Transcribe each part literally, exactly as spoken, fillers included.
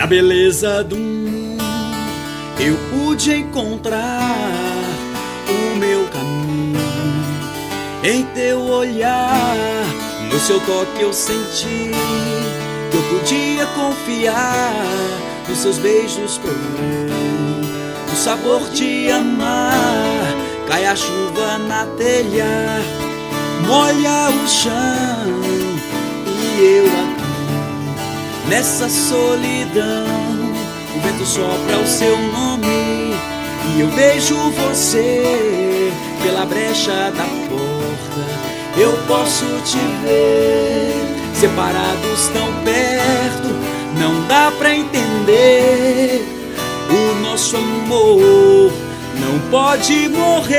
Na beleza do mundo eu pude encontrar o meu caminho. Em teu olhar, no seu toque eu senti que eu podia confiar. Nos seus beijos provou o sabor de amar. Cai a chuva na telha, molha o chão, e eu aqui nessa solidão. O vento sopra o seu nome e eu vejo você pela brecha da porta. Eu posso te ver, separados tão perto, não dá pra entender. O nosso amor não pode morrer.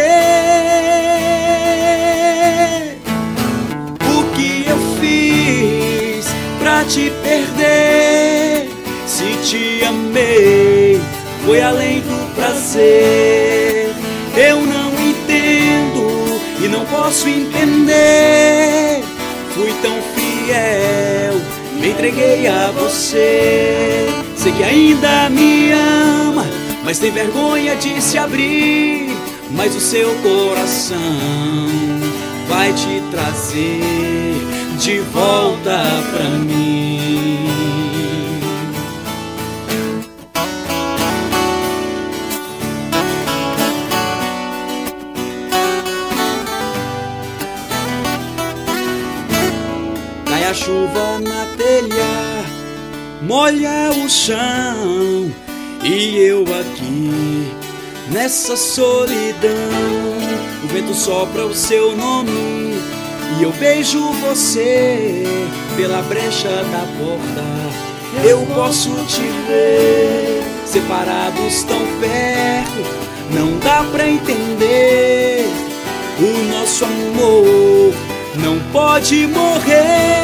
O que eu fiz pra te perder? Se te amei, foi além do prazer. Eu não entendo e não posso entender. Fui tão fiel, me entreguei a você. Sei que ainda me ama, mas tem vergonha de se abrir. Mas o seu coração vai te trazer de volta pra mim. Cai a chuva na telha, molha o chão, e eu aqui nessa solidão. O vento sopra o seu nome e eu vejo você pela brecha da porta. Eu posso te ver, separados tão perto, não dá pra entender. O nosso amor não pode morrer.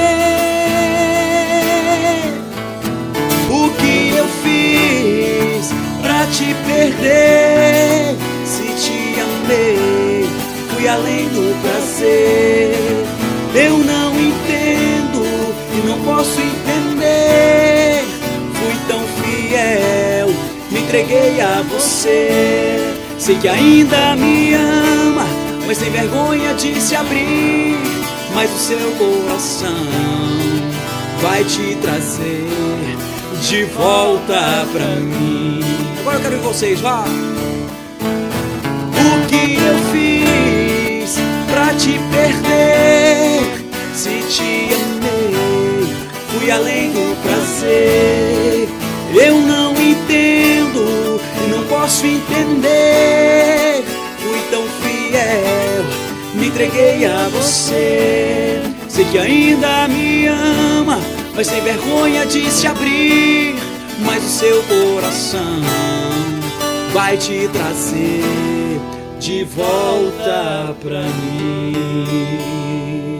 O que eu fiz pra te perder? Se te amei, fui além do prazer. Eu não entendo e não posso entender. Fui tão fiel, me entreguei a você. Sei que ainda me ama, mas tem vergonha de se abrir. Mas o seu coração vai te trazer de volta pra mim. Agora eu quero ver vocês, vá! O que eu fiz pra te perder? Se te amei, fui além do prazer. Eu não entendo e não posso entender. Fui tão fiel, me entreguei a você. Sei que ainda me ama, mas tem vergonha de se abrir. Mas o seu coração vai te trazer de volta pra mim.